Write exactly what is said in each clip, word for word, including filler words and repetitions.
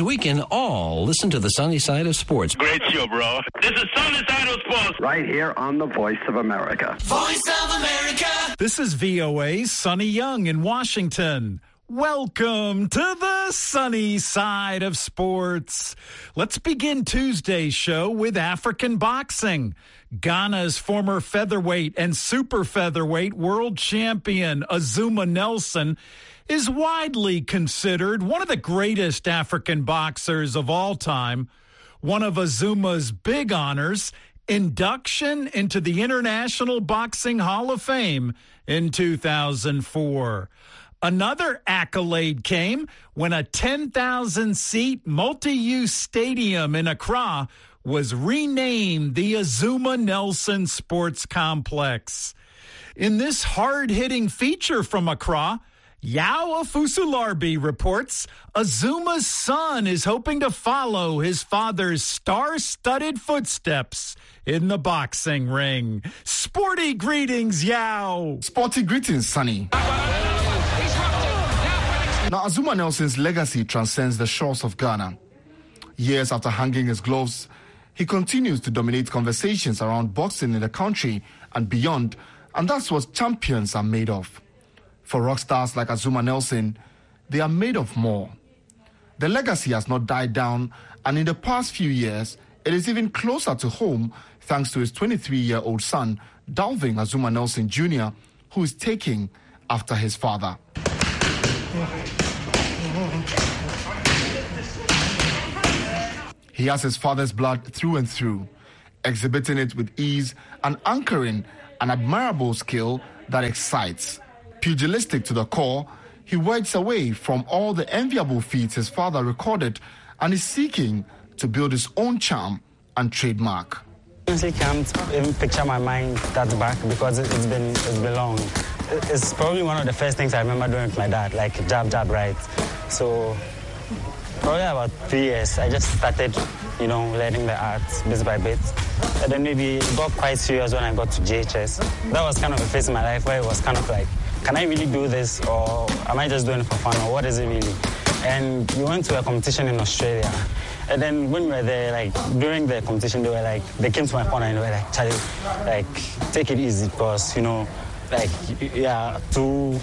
means we can all listen to the sunny side of sports. Great show, bro. This is Sunny Side of Sports. Right here on the Voice of America. Voice of America. This is V O A's Sonny Young in Washington. Welcome to the sunny side of sports. Let's begin Tuesday's show with African boxing. Ghana's former featherweight and super featherweight world champion Azumah Nelson is widely considered one of the greatest African boxers of all time. One of Azumah's big honors, induction into the International Boxing Hall of Fame in two thousand four. Another accolade came when a ten thousand seat multi-use stadium in Accra was renamed the Azumah Nelson Sports Complex. In this hard-hitting feature from Accra, Yao Afusularbi reports Azumah's son is hoping to follow his father's star-studded footsteps in the boxing ring. Sporty greetings, Yao. Sporty greetings, Sonny. Now, Azumah Nelson's legacy transcends the shores of Ghana. Years after hanging his gloves, he continues to dominate conversations around boxing in the country and beyond, and that's what champions are made of. For rock stars like Azumah Nelson, they are made of more. The legacy has not died down, and in the past few years, it is even closer to home thanks to his twenty-three-year-old son, Dalvin Azumah Nelson Junior, who is taking after his father. He has his father's blood through and through, exhibiting it with ease and anchoring an admirable skill that excites. Pugilistic to the core, he works away from all the enviable feats his father recorded and is seeking to build his own charm and trademark. I honestly can't even picture my mind that back because it's been it's been long. It's probably one of the first things I remember doing with my dad, like jab, jab, right. So probably about three years, I just started, you know, learning the arts bit by bit. And then maybe it got quite serious when I got to J H S. That was kind of a phase in my life where it was kind of like, can I really do this, or am I just doing it for fun, or what is it really? And we went to a competition in Australia. And then when we were there, like, during the competition, they were like, they came to my corner and they were like, Charlie, like, take it easy because, you know, like, yeah, too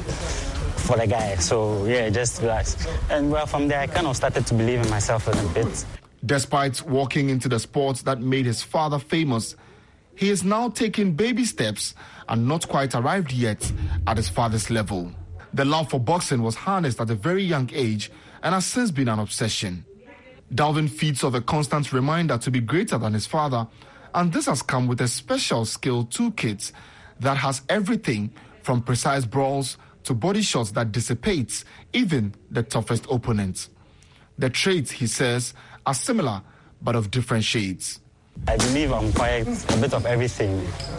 for the guy. So, yeah, just relax. And, well, from there, I kind of started to believe in myself a little bit. Despite walking into the sports that made his father famous, he is now taking baby steps and not quite arrived yet at his father's level. The love for boxing was harnessed at a very young age and has since been an obsession. Dalvin feeds off a constant reminder to be greater than his father, and this has come with a special skill toolkit that has everything from precise brawls to body shots that dissipates even the toughest opponents. The traits, he says, are similar but of different shades. I believe I'm quite a bit of everything.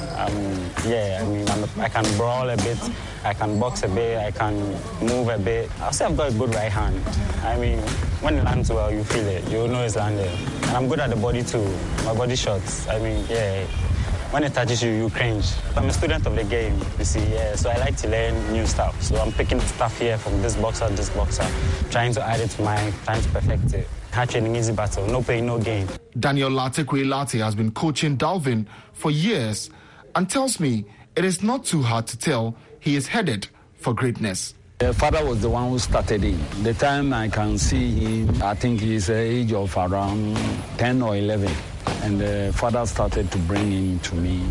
Um, yeah, I mean, I'm a, I can brawl a bit, I can box a bit, I can move a bit. I'll say I've got a good right hand. I mean, when it lands well, you feel it. You know it's landed. And I'm good at the body too. My body shots. I mean, yeah. When it touches you, you cringe. I'm a student of the game, you see, yeah. So I like to learn new stuff. So I'm picking stuff here from this boxer, this boxer, trying to add it to mine, trying to perfect it. Hard training, easy battle, no pain, no gain. Daniel Latekwe Late has been coaching Dalvin for years and tells me it is not too hard to tell he is headed for greatness. The father was the one who started it. The time I can see him, I think he's the age of around ten or eleven. And the father started to bring him to me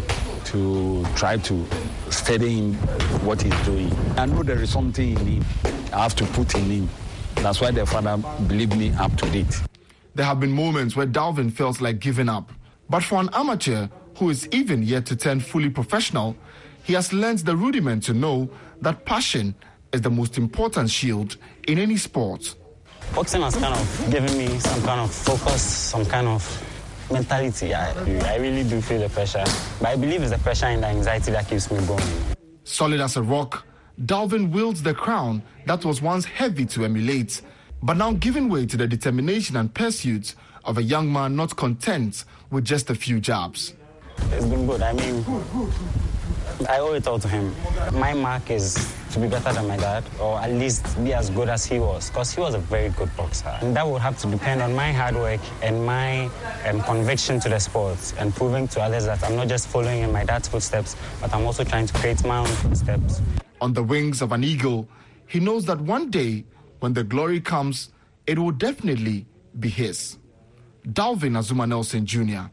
to try to study him what he's doing. I know there is something in him I have to put in him. That's why the father believed me up to date. There have been moments where Dalvin felt like giving up. But for an amateur who is even yet to turn fully professional, he has learned the rudiment to know that passion is the most important shield in any sport. Boxing has kind of given me some kind of focus, some kind of mentality. I, I really do feel the pressure. But I believe it's the pressure and the anxiety that keeps me going. Solid as a rock, Dalvin wields the crown that was once heavy to emulate, but now giving way to the determination and pursuit of a young man not content with just a few jabs. It's been good. I mean, I owe it all to him. My mark is to be better than my dad, or at least be as good as he was, because he was a very good boxer. And that would have to depend on my hard work and my um, conviction to the sport, and proving to others that I'm not just following in my dad's footsteps, but I'm also trying to create my own footsteps. On the wings of an eagle, he knows that one day, when the glory comes, it will definitely be his. Dalvin Azuma Nelson Junior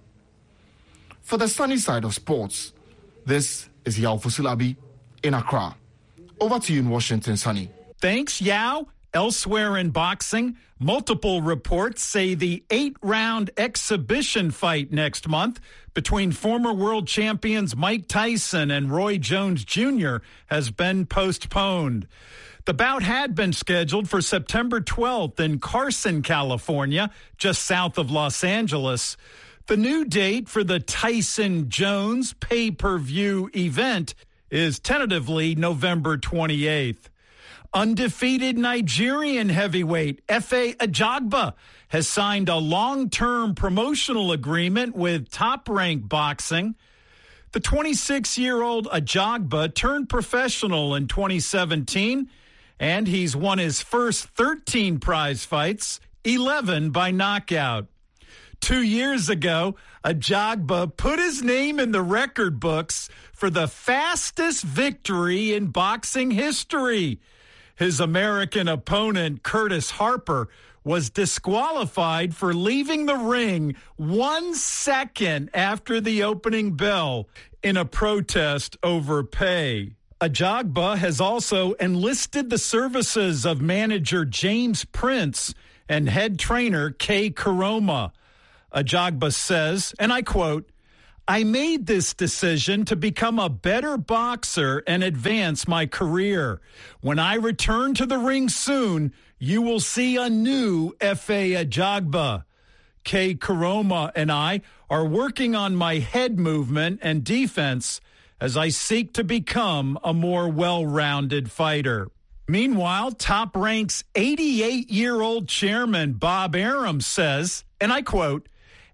For the sunny side of sports, this is Yao Fusilabi in Accra. Over to you in Washington, Sunny. Thanks, Yao. Elsewhere in boxing, multiple reports say the eight-round exhibition fight next month between former world champions Mike Tyson and Roy Jones Junior has been postponed. The bout had been scheduled for September twelfth in Carson, California, just south of Los Angeles. The new date for the Tyson-Jones pay-per-view event is tentatively November twenty-eighth. Undefeated Nigerian heavyweight Efe Ajagba has signed a long-term promotional agreement with Top Rank Boxing. The twenty-six-year-old Ajagba turned professional in twenty seventeen, and he's won his first thirteen prize fights, eleven by knockout. Two years ago, Ajagba put his name in the record books for the fastest victory in boxing history. His American opponent, Curtis Harper, was disqualified for leaving the ring one second after the opening bell in a protest over pay. Ajagba has also enlisted the services of manager James Prince and head trainer Kay Karoma. Ajagba says, and I quote, "I made this decision to become a better boxer and advance my career. When I return to the ring soon, you will see a new Efe Ajagba. Kay Karoma and I are working on my head movement and defense as I seek to become a more well-rounded fighter." Meanwhile, Top Rank's eighty-eight-year-old chairman Bob Arum says, and I quote,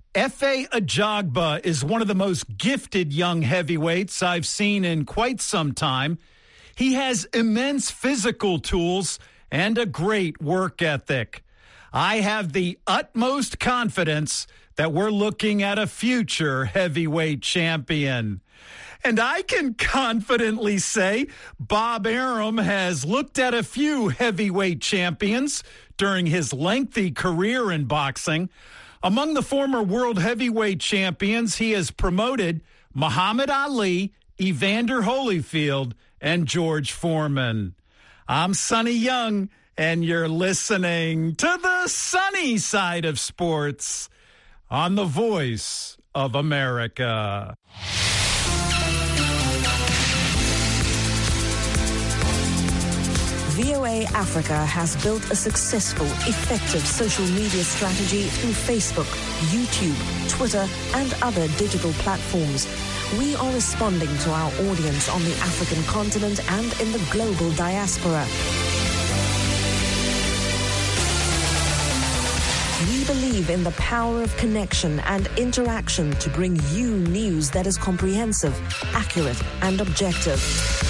"Efe Ajagba is one of the most gifted young heavyweights I've seen in quite some time. He has immense physical tools and a great work ethic. I have the utmost confidence that we're looking at a future heavyweight champion." And I can confidently say Bob Arum has looked at a few heavyweight champions during his lengthy career in boxing. Among the former world heavyweight champions, he has promoted Muhammad Ali, Evander Holyfield, and George Foreman. I'm Sonny Young, and you're listening to the sunny side of sports on the Voice of America. V O A Africa has built a successful, effective social media strategy through Facebook, YouTube, Twitter, and other digital platforms. We are responding to our audience on the African continent and in the global diaspora. We believe in the power of connection and interaction to bring you news that is comprehensive, accurate, and objective.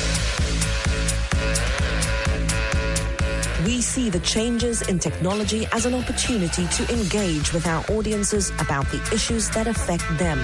We see the changes in technology as an opportunity to engage with our audiences about the issues that affect them.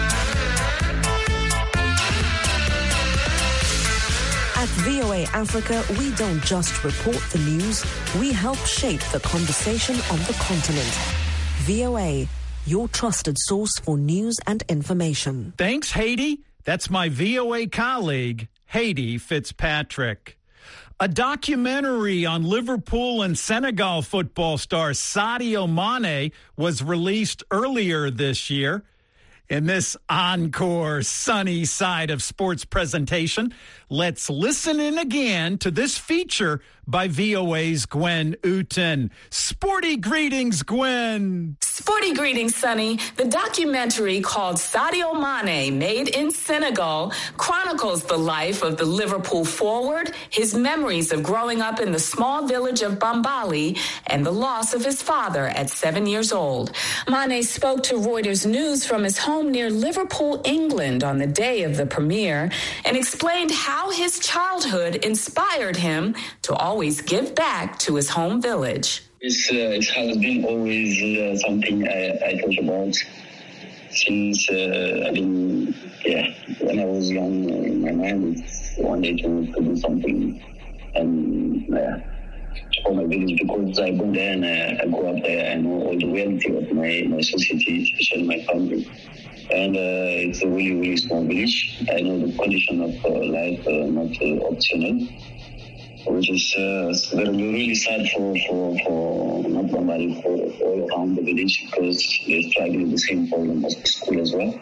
At V O A Africa, we don't just report the news, we help shape the conversation on the continent. V O A, your trusted source for news and information. Thanks, Haiti. That's my V O A colleague, Haiti Fitzpatrick. A documentary on Liverpool and Senegal football star Sadio Mane was released earlier this year. In this encore sunny side of sports presentation, let's listen in again to this feature by V O A's Gwen Uten. Sporty greetings, Gwen. Sporty greetings, Sonny. The documentary called Sadio Mane, Made in Senegal, chronicles the life of the Liverpool forward, his memories of growing up in the small village of Bambali, and the loss of his father at seven years old. Mane spoke to Reuters News from his home near Liverpool, England, on the day of the premiere, and explained how his childhood inspired him to always give back to his home village. It's, uh, it has been always uh, something I, I thought about since uh, I mean, yeah, when I was young. In my mind, it's one day to, to do something, and uh, for my village, because I go there and I, I grow up there. I know all the reality of my, my society, especially my family. And uh, it's a really, really small village. I know the condition of uh, life, uh, not uh, optional. Which is uh, very, really sad for, for, for not Bambali, for all around the village, because they're struggling with the same problem as the school as well.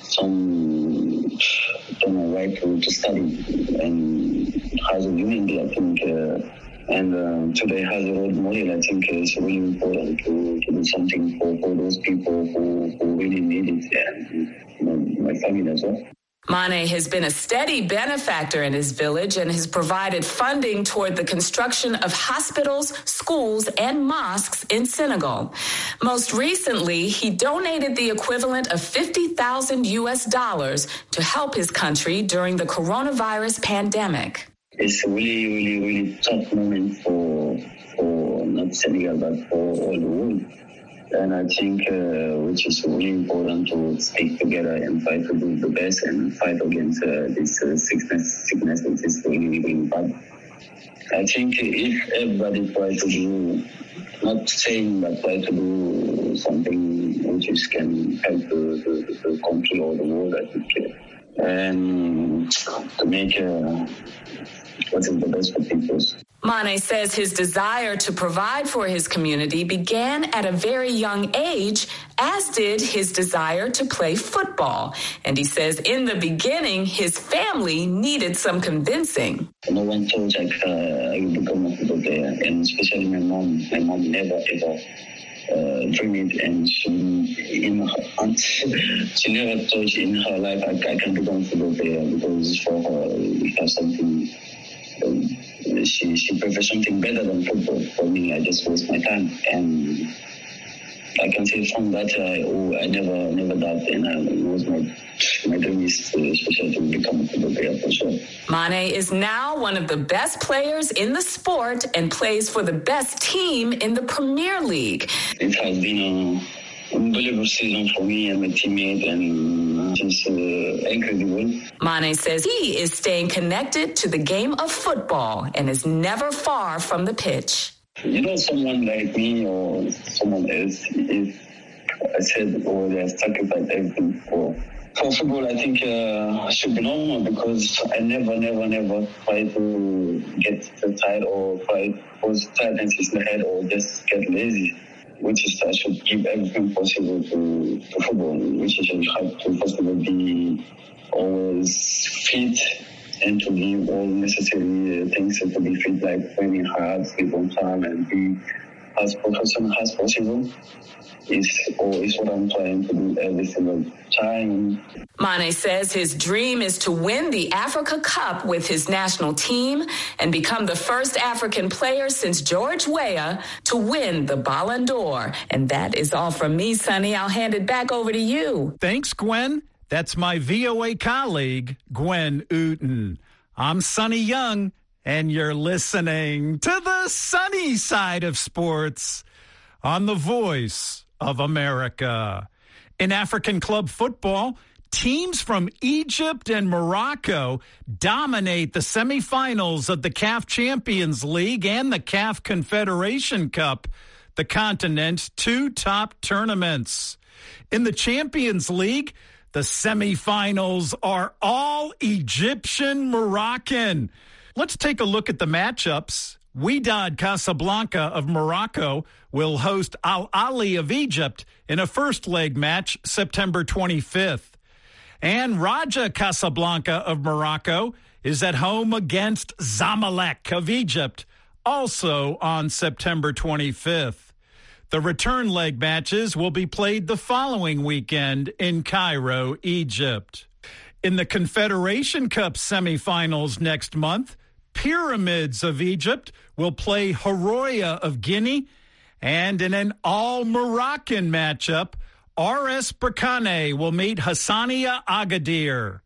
Some don't know why to, to study, and as a human being, I think, uh, and uh, today has a role model, I think it's really important to, to do something for, for those people who, who really need it, and you know, my family as well. Mane has been a steady benefactor in his village and has provided funding toward the construction of hospitals, schools, and mosques in Senegal. Most recently, he donated the equivalent of fifty thousand U S dollars to help his country during the coronavirus pandemic. It's a really, really, really tough moment for, for not Senegal, but for all the world. And I think uh, which is really important to stick together and fight to do the best and fight against uh, this uh, sickness, sickness which is really, really bad. I think if everybody tries to do, not saying but try to do something which is can help the, the, the country or the world, I think, and to make uh, what is the best for people. Mane says his desire to provide for his community began at a very young age, as did his desire to play football. And he says in the beginning, his family needed some convincing. No one thought like, uh, I would become a football player, and especially my mom. My mom never ever uh, dreamed it, and she, in her, she never thought in her life I, I can become a football player, because for her, it has something. Um, She she prefers something better than football. For me, I just waste my time, and I can say from that I oh, I never never doubt, and I, it was my my dream is to, especially to become a football player for sure. Mane is now one of the best players in the sport and plays for the best team in the Premier League. It has been a unbelievable season for me and my teammate, and it's uh, incredible. Mane says he is staying connected to the game of football and is never far from the pitch. You know, someone like me or someone else, if I said, oh, they have sacrificed everything for, for football, I think uh, it should be normal, because I never, never, never try to get tired or try to pose tiredness in my head or just get lazy. Which is I should give everything possible to, to football, which is I have to first of all be always fit and to give all necessary things to be fit, like training hard, sleep on time, and be as professional as possible. Is or is what I'm trying to do every single time. Mane says his dream is to win the Africa Cup with his national team and become the first African player since George Weah to win the Ballon d'Or. And that is all from me, Sonny. I'll hand it back over to you. Thanks, Gwen. That's my V O A colleague, Gwen Ooten. I'm Sonny Young, and you're listening to the sunny side of sports on the Voice of America. In African club football, teams from Egypt and Morocco dominate the semifinals of the C A F Champions League and the C A F Confederation Cup, the continent's two top tournaments. In the Champions League, the semifinals are all Egyptian-Moroccan. Let's take a look at the matchups. Wydad Casablanca of Morocco will host Al Ahly of Egypt in a first-leg match September twenty-fifth. And Raja Casablanca of Morocco is at home against Zamalek of Egypt, also on September twenty-fifth. The return leg matches will be played the following weekend in Cairo, Egypt. In the Confederation Cup semifinals next month, Pyramids of Egypt will play Horoya of Guinea, and in an all-Moroccan matchup, R S Berkane will meet Hassania Agadir.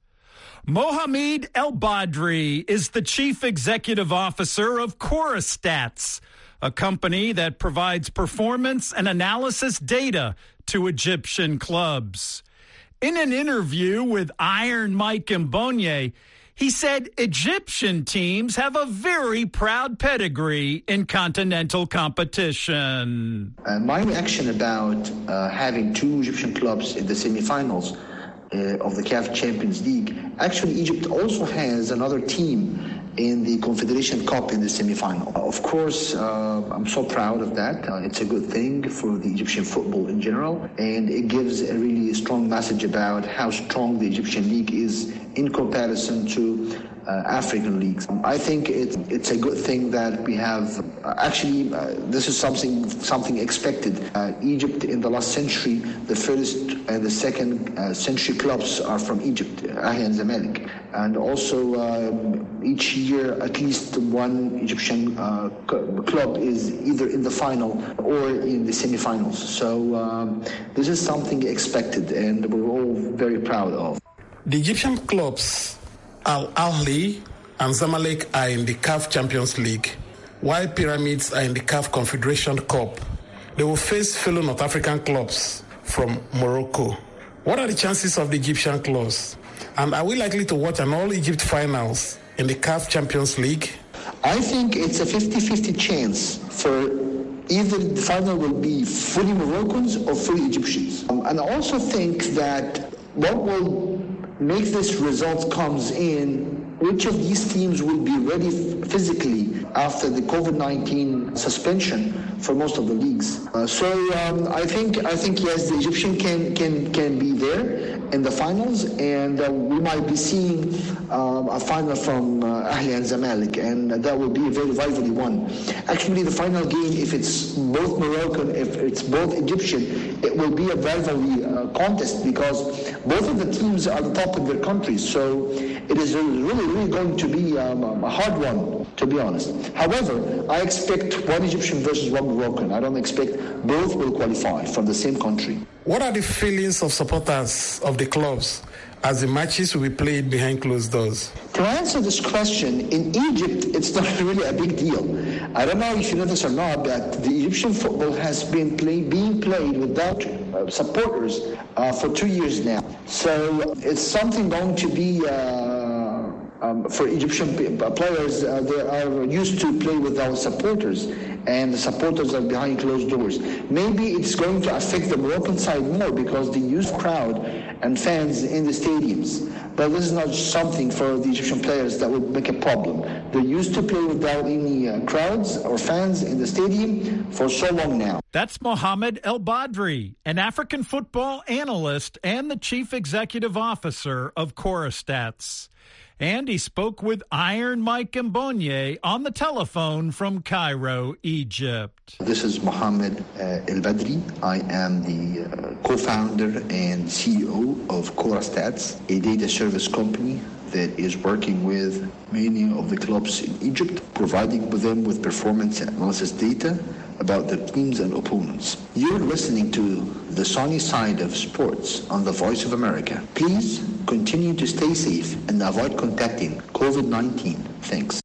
Mohamed El Badri is the chief executive officer of Corastats, a company that provides performance and analysis data to Egyptian clubs. In an interview with Iron Mike Mbonye, he said Egyptian teams have a very proud pedigree in continental competition. Uh, my reaction about uh, having two Egyptian clubs in the semifinals uh, of the C A F Champions League, actually Egypt also has another team in the Confederation Cup in the semifinal. Of course, uh, I'm so proud of that. Uh, it's a good thing for the Egyptian football in general, and it gives a really strong message about how strong the Egyptian league is in comparison to uh, African leagues. Um, I think it, it's a good thing that we have, uh, actually, uh, this is something something expected. Uh, Egypt in the last century, the first and the second uh, century clubs are from Egypt, Ahli and Zamalek. And also um, each year at least one Egyptian uh, club is either in the final or in the semifinals. So um, this is something expected and we're all very proud of. The Egyptian clubs Al Ahly and Zamalek are in the C A F Champions League, while Pyramids are in the C A F Confederation Cup. They will face fellow North African clubs from Morocco. What are the chances of the Egyptian clubs? And are we likely to watch an all-Egypt finals in the C A F Champions League? I think it's a fifty-fifty chance for either the final will be fully Moroccans or fully Egyptians. Um, and I also think that what will make this result comes in which of these teams will be ready f- physically after the COVID nineteen suspension for most of the leagues. Uh, so um, I think I think yes, the Egyptian can can can be there in the finals, and uh, we might be seeing um, a final from uh, Ahli and Zamalek, and that will be a very lively one. Actually, the final game, if it's both Moroccan, if it's both Egyptian, it will be a rivalry uh, contest because both of the teams are the top in their countries. So it is really, really going to be um, a hard one, to be honest. However, I expect one Egyptian versus one Moroccan. I don't expect both will qualify from the same country. What are the feelings of supporters of the clubs as the matches will be played behind closed doors? To answer this question, in Egypt, it's not really a big deal. I don't know if you know this or not, but the Egyptian football has been play, being played without uh, supporters uh, for two years now. So it's something going to be... Uh, Um, for Egyptian players, uh, they are used to play without supporters, and the supporters are behind closed doors. Maybe it's going to affect the Moroccan side more because they use crowd and fans in the stadiums. But this is not something for the Egyptian players that would make a problem. They're used to play without any uh, crowds or fans in the stadium for so long now. That's Mohamed El Badri, an African football analyst and the chief executive officer of Corastats. And he spoke with Iron Mike Mbonye on the telephone from Cairo, Egypt. This is Mohamed uh, El Badri. I am the uh, co-founder and C E O of Corastats, a data service company that is working with many of the clubs in Egypt, providing them with performance analysis data about their teams and opponents. You're listening to The Sunny Side of Sports on the Voice of America. Please continue to stay safe and avoid contacting COVID nineteen. Thanks.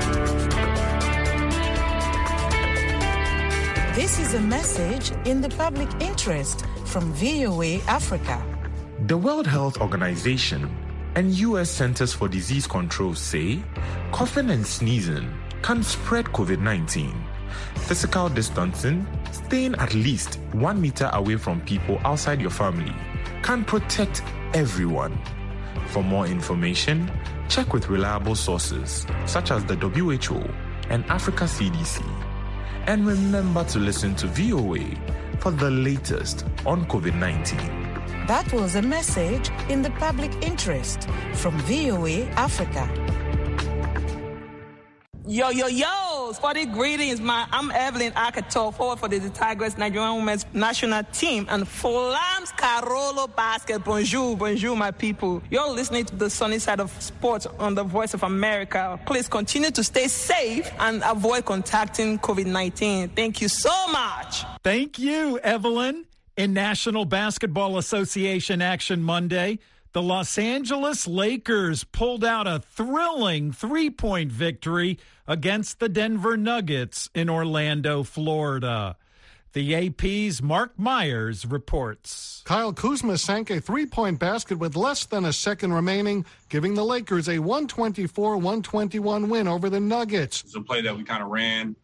This is a message in the public interest from V O A Africa. The World Health Organization and U S Centers for Disease Control say coughing and sneezing can spread COVID nineteen. Physical distancing, staying at least one meter away from people outside your family, can protect everyone. For more information, check with reliable sources such as the W H O and Africa C D C. And remember to listen to V O A for the latest on COVID nineteen. That was a message in the public interest from V O A Africa. Yo, yo, yo, Sporty greetings, man. I'm Evelyn Akato, forward for the Tigers Nigerian Women's National Team, and Flams Carolo Basket. Bonjour, bonjour, my people. You're listening to the sunny side of sports on the Voice of America. Please continue to stay safe and avoid contacting covid nineteen. Thank you so much. Thank you, Evelyn. In National Basketball Association action Monday, the Los Angeles Lakers pulled out a thrilling three-point victory against the Denver Nuggets in Orlando, Florida. The A P's Mark Myers reports. Kyle Kuzma sank a three-point basket with less than a second remaining, giving the Lakers a one twenty-four one twenty-one win over the Nuggets. It's a play that we kind of ran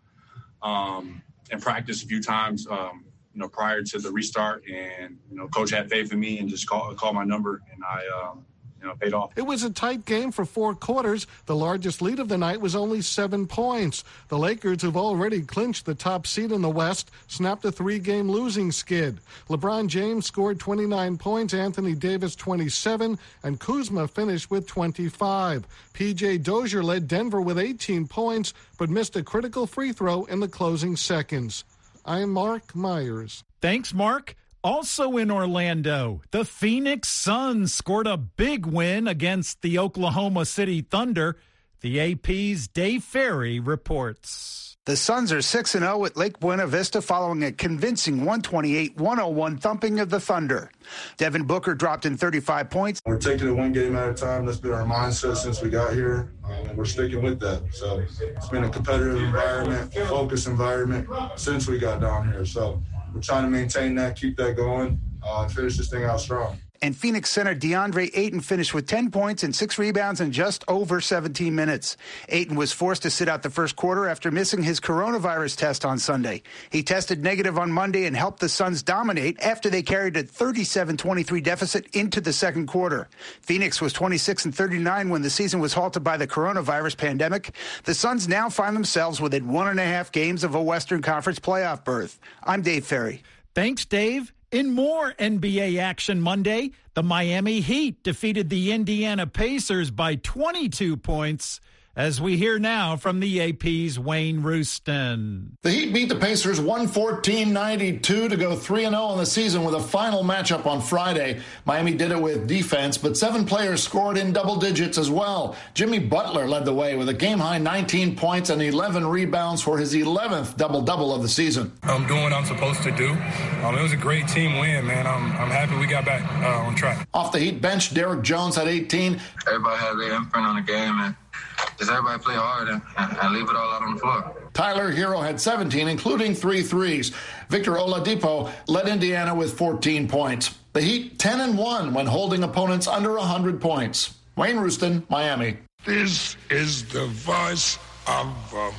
um, and practiced a few times um, you know, prior to the restart, and, you know, Coach had faith in me and just called call my number, and I, um, you know, paid off. It was a tight game for four quarters. The largest lead of the night was only seven points. The Lakers, who've already clinched the top seed in the West, snapped a three-game losing skid. LeBron James scored twenty-nine points, Anthony Davis twenty-seven, and Kuzma finished with twenty-five. P J Dozier led Denver with eighteen points, but missed a critical free throw in the closing seconds. I'm Mark Myers. Thanks, Mark. Also in Orlando, the Phoenix Suns scored a big win against the Oklahoma City Thunder. The A P's Dave Ferry reports. The Suns are six and oh at Lake Buena Vista following a convincing one twenty-eight one oh one thumping of the Thunder. Devin Booker dropped in thirty-five points. We're taking it one game at a time. That's been our mindset since we got here, um, and we're sticking with that. So it's been a competitive environment, focused environment since we got down here. So we're trying to maintain that, keep that going, uh, and finish this thing out strong. And Phoenix center DeAndre Ayton finished with ten points and six rebounds in just over seventeen minutes. Ayton was forced to sit out the first quarter after missing his coronavirus test on Sunday. He tested negative on Monday and helped the Suns dominate after they carried a thirty-seven twenty-three deficit into the second quarter. Phoenix was twenty-six and thirty-nine when the season was halted by the coronavirus pandemic. The Suns now find themselves within one and a half games of a Western Conference playoff berth. I'm Dave Ferry. Thanks, Dave. In more N B A action Monday, the Miami Heat defeated the Indiana Pacers by twenty-two points, as we hear now from the A P's Wayne Rooston. The Heat beat the Pacers one fourteen ninety-two to go three and oh in the season with a final matchup on Friday. Miami did it with defense, but seven players scored in double digits as well. Jimmy Butler led the way with a game-high nineteen points and eleven rebounds for his eleventh double-double of the season. I'm doing what I'm supposed to do. Um, it was a great team win, man. I'm, I'm happy we got back uh, on track. Off the Heat bench, Derrick Jones had eighteen. Everybody had their imprint on the game, and just everybody play hard and, and leave it all out on the floor. Tyler Hero had seventeen, including three threes. Victor Oladipo led Indiana with fourteen points. The Heat ten and one when holding opponents under one hundred points. Wayne Rooston, Miami. This is the voice of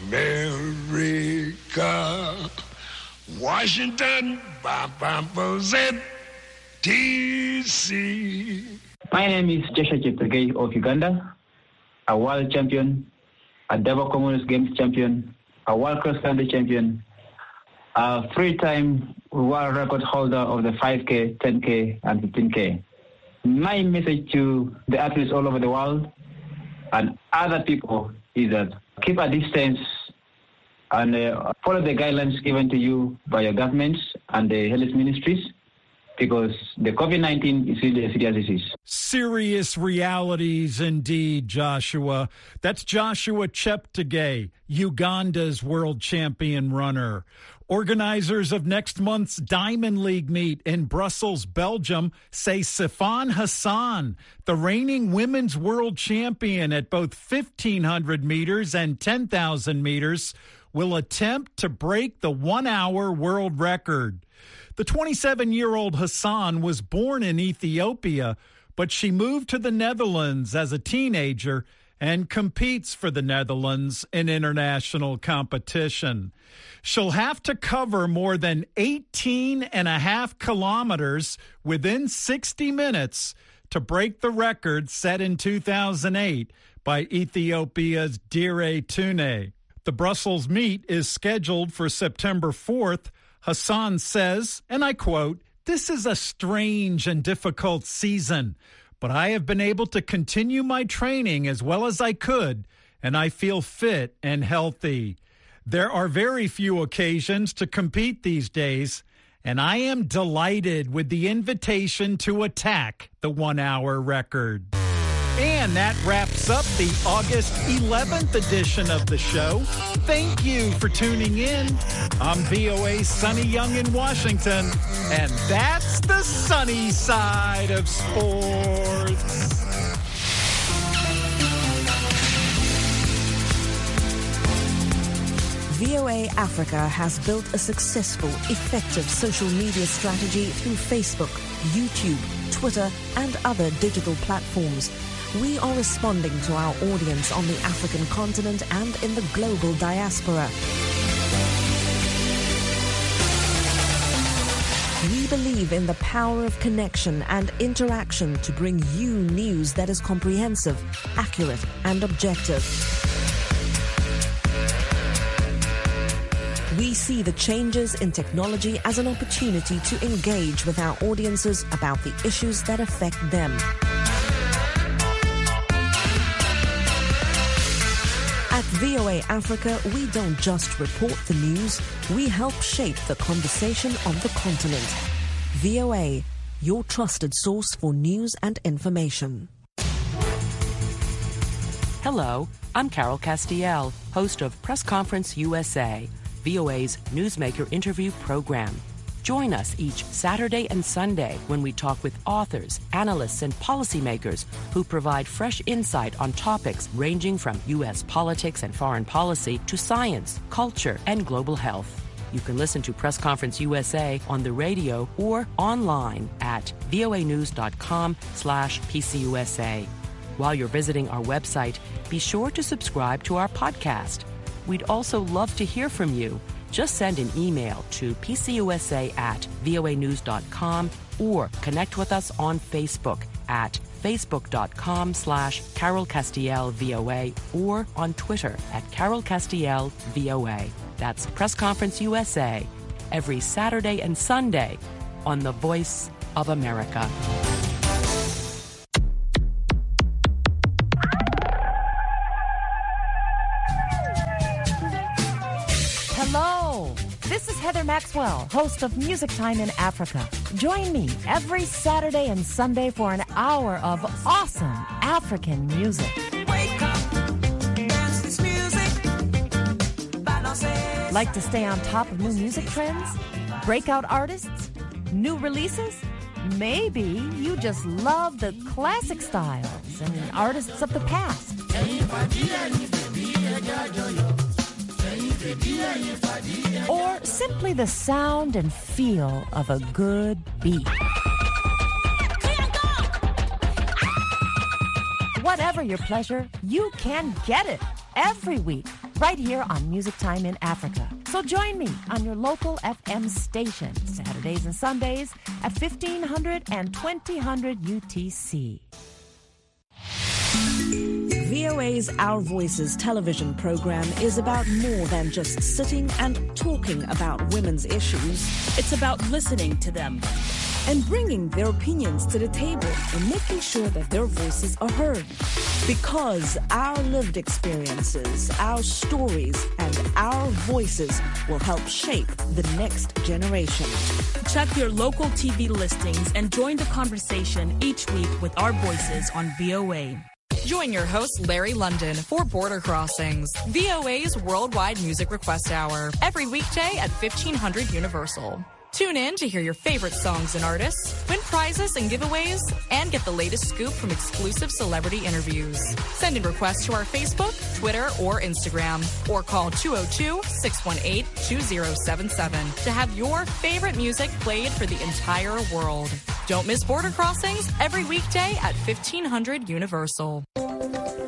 America. Washington, D C. My name is Joshua Cheptegei of Uganda, a world champion, a double Commonwealth Games champion, a world cross-country champion, a three-time world record holder of the five K, ten K, and fifteen K. My message to the athletes all over the world and other people is that keep a distance and uh, follow the guidelines given to you by your governments and the health ministries, because the covid nineteen is really a serious disease. Serious realities indeed, Joshua. That's Joshua Cheptegei, Uganda's world champion runner. Organizers of next month's Diamond League meet in Brussels, Belgium, say Sifan Hassan, the reigning women's world champion at both fifteen hundred meters and ten thousand meters, will attempt to break the one-hour world record. The twenty-seven-year-old Hassan was born in Ethiopia, but she moved to the Netherlands as a teenager and competes for the Netherlands in international competition. She'll have to cover more than eighteen and a half kilometers within sixty minutes to break the record set in two thousand eight by Ethiopia's Dire Tune. The Brussels meet is scheduled for September fourth. Hassan says, and I quote, "This is a strange and difficult season, but I have been able to continue my training as well as I could, and I feel fit and healthy. There are very few occasions to compete these days, and I am delighted with the invitation to attack the one-hour record. And that wraps up the August eleventh edition of the show. Thank you for tuning in. I'm V O A's Sonny Young in Washington, and that's the sunny side of sports. V O A Africa has built a successful, effective social media strategy through Facebook, YouTube, Twitter, and other digital platforms. We are responding to our audience on the African continent and in the global diaspora. We believe in the power of connection and interaction to bring you news that is comprehensive, accurate, and objective. We see the changes in technology as an opportunity to engage with our audiences about the issues that affect them. At V O A Africa, we don't just report the news, we help shape the conversation on the continent. V O A, your trusted source for news and information. Hello, I'm Carol Castiel, host of Press Conference U S A, V O A's Newsmaker interview program. Join us each Saturday and Sunday when we talk with authors, analysts, and policymakers who provide fresh insight on topics ranging from U S politics and foreign policy to science, culture, and global health. You can listen to Press Conference U S A on the radio or online at voanews.com slash PCUSA. While you're visiting our website, be sure to subscribe to our podcast. We'd also love to hear from you. Just send an email to pcusa at voanews dot com or connect with us on Facebook at facebook.com slash Carol Castiel VOA or on Twitter at Carol Castiel VOA. That's Press Conference U S A every Saturday and Sunday on The Voice of America. Hello, this is Heather Maxwell, host of Music Time in Africa. Join me every Saturday and Sunday for an hour of awesome African music. Wake up, dance this music. Like to stay on top of new music trends? Breakout artists? New releases? Maybe you just love the classic styles and artists of the past. Or simply the sound and feel of a good beat. Whatever your pleasure, you can get it every week right here on Music Time in Africa. So join me on your local F M station Saturdays and Sundays at fifteen hundred and twenty hundred U T C. V O A's Our Voices television program is about more than just sitting and talking about women's issues. It's about listening to them and bringing their opinions to the table and making sure that their voices are heard. Because our lived experiences, our stories, and our voices will help shape the next generation. Check your local T V listings and join the conversation each week with our voices on V O A. Join your host, Larry London, for Border Crossings, V O A's Worldwide Music Request Hour, every weekday at fifteen hundred Universal. Tune in to hear your favorite songs and artists, win prizes and giveaways, and get the latest scoop from exclusive celebrity interviews. Send in requests to our Facebook, Twitter, or Instagram, or call two oh two, six one eight, two oh seven seven to have your favorite music played for the entire world. Don't miss Border Crossings every weekday at fifteen hundred Universal.